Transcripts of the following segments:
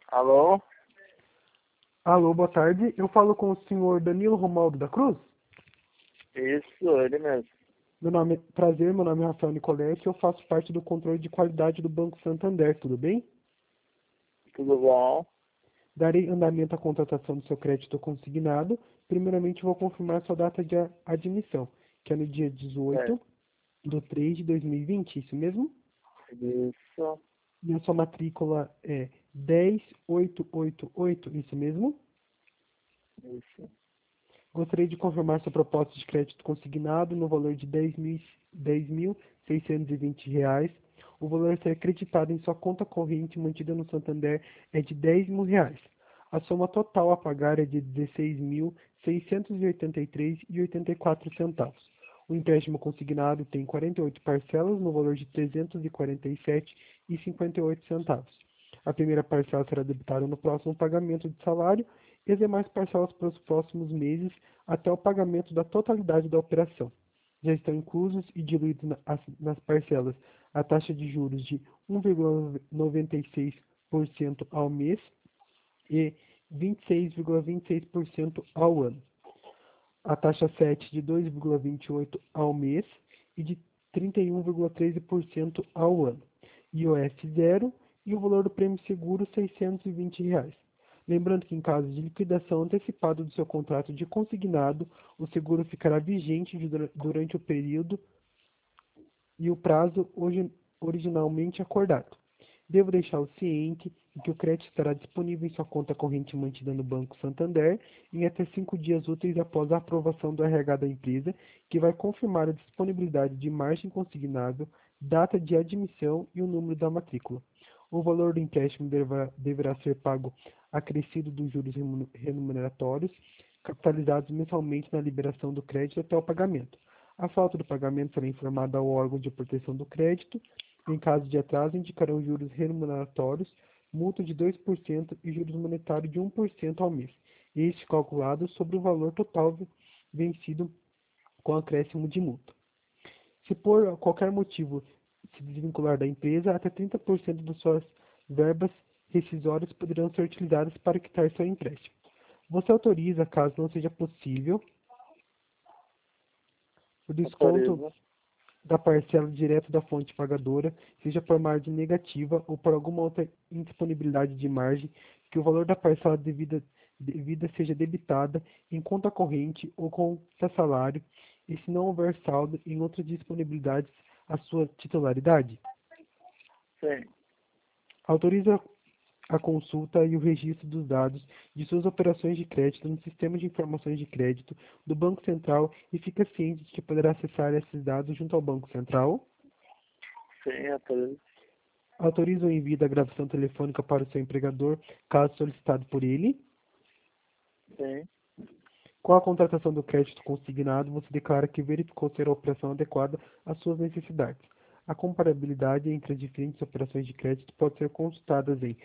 Alô? Alô, boa tarde. Eu falo com o senhor Danilo Romualdo da Cruz. Isso, ele mesmo. Meu nome é Rafael Nicoletti, eu faço parte do controle de qualidade do Banco Santander, tudo bem? Tudo bom? Darei andamento à contratação do seu crédito consignado. Primeiramente, vou confirmar sua data de admissão, que é no dia É. 18/3/2020, isso mesmo? Isso, E a sua matrícula é 10888, isso mesmo? isso. Gostaria de confirmar sua proposta de crédito consignado no valor de R$ 10.620. O valor a ser acreditado em sua conta corrente mantida no Santander é de R$ 10.000. A soma total a pagar é de R$ 16.683,84. O empréstimo consignado tem 48 parcelas no valor de R$ 347,58. A primeira parcela será debitada no próximo pagamento de salário e as demais parcelas para os próximos meses até o pagamento da totalidade da operação. Já estão inclusos e diluídos nas parcelas a taxa de juros de 1,96% ao mês e 26,26% ao ano. A taxa 7 de 2,28% ao mês e de 31,13% ao ano. IOF zero e o valor do prêmio seguro R$ 620. Lembrando que em caso de liquidação antecipada do seu contrato de consignado, o seguro ficará vigente durante o período e o prazo originalmente acordado. Devo deixá-lo ciente de que o crédito estará disponível em sua conta corrente mantida no Banco Santander em até 5 dias úteis após a aprovação do RH da empresa, que vai confirmar a disponibilidade de margem consignável, data de admissão e o número da matrícula. O valor do empréstimo deverá ser pago acrescido dos juros remuneratórios, capitalizados mensalmente na liberação do crédito até o pagamento. A falta do pagamento será informada ao órgão de proteção do crédito. Em caso de atraso, indicarão juros remuneratórios, multa de 2% e juros monetários de 1% ao mês, este calculado sobre o valor total vencido com acréscimo de multa. Se por qualquer motivo se desvincular da empresa, até 30% de suas verbas rescisórias poderão ser utilizadas para quitar seu empréstimo. Você autoriza, caso não seja possível, o desconto Autoriza. da parcela direto da fonte pagadora, seja por margem negativa ou por alguma outra indisponibilidade de margem, que o valor da parcela devida seja debitada em conta corrente ou conta salário, e se não houver saldo em outras disponibilidades a sua titularidade. Sim. Autoriza a consulta e o registro dos dados de suas operações de crédito no Sistema de Informações de Crédito do Banco Central e fica ciente de que poderá acessar esses dados junto ao Banco Central. Sim, autoriza. Autoriza o envio da gravação telefônica para o seu empregador, caso solicitado por ele. Sim. Com a contratação do crédito consignado, você declara que verificou ser a operação adequada às suas necessidades. A comparabilidade entre as diferentes operações de crédito pode ser consultada em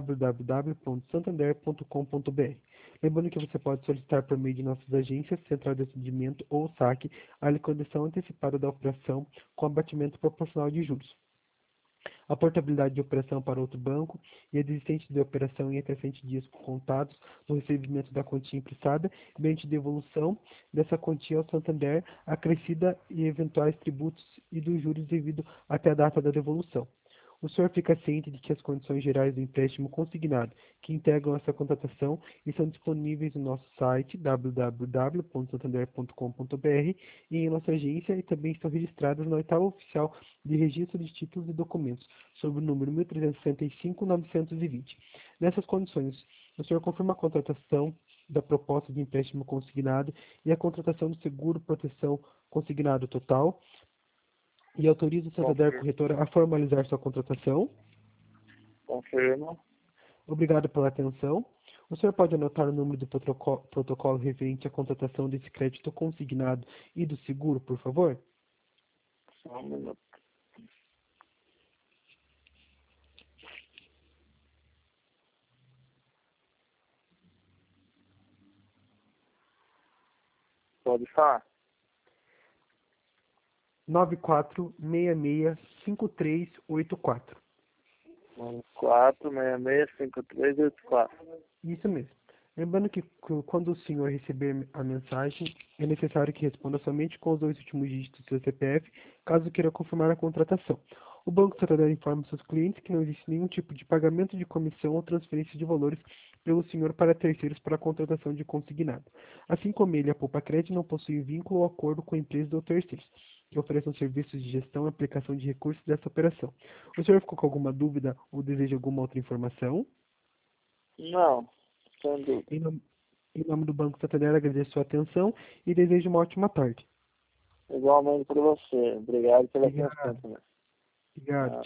www.santander.com.br. Lembrando que você pode solicitar por meio de nossas agências, central de atendimento ou saque, a liquidação antecipada da operação com abatimento proporcional de juros. A portabilidade de operação para outro banco e a desistência de operação em até 100 dias contados no recebimento da quantia emprestada, mediante devolução dessa quantia ao Santander, acrescida e eventuais tributos e dos juros devido até a data da devolução. O senhor fica ciente de que as condições gerais do empréstimo consignado, que integram essa contratação, estão disponíveis no nosso site www.santander.com.br e em nossa agência e também estão registradas na oitava oficial de registro de títulos e documentos, sob o número 1365-920. Nessas condições, o senhor confirma a contratação da proposta de empréstimo consignado e a contratação do seguro proteção consignado total e autoriza o Santander Confirmo. Corretora a formalizar sua contratação. Confirmo. Obrigado pela atenção. O senhor pode anotar o número do protocolo referente à contratação desse crédito consignado e do seguro, por favor? Só um minuto. Pode falar? 94665384. 4665384. Isso mesmo. Lembrando que quando o senhor receber a mensagem, é necessário que responda somente com os 2 últimos dígitos do seu CPF, caso queira confirmar a contratação. O Banco Santander informa seus clientes que não existe nenhum tipo de pagamento de comissão ou transferência de valores pelo senhor para terceiros para a contratação de consignado. Assim como ele, a Poupa Crédito não possui vínculo ou acordo com empresas ou terceiros, que ofereçam serviços de gestão e aplicação de recursos dessa operação. O senhor ficou com alguma dúvida ou deseja alguma outra informação? Não, sem dúvida. Em nome do Banco Santander, agradeço a sua atenção e desejo uma ótima tarde. Igualmente para você. Obrigado pela Obrigado. atenção também. Obrigado.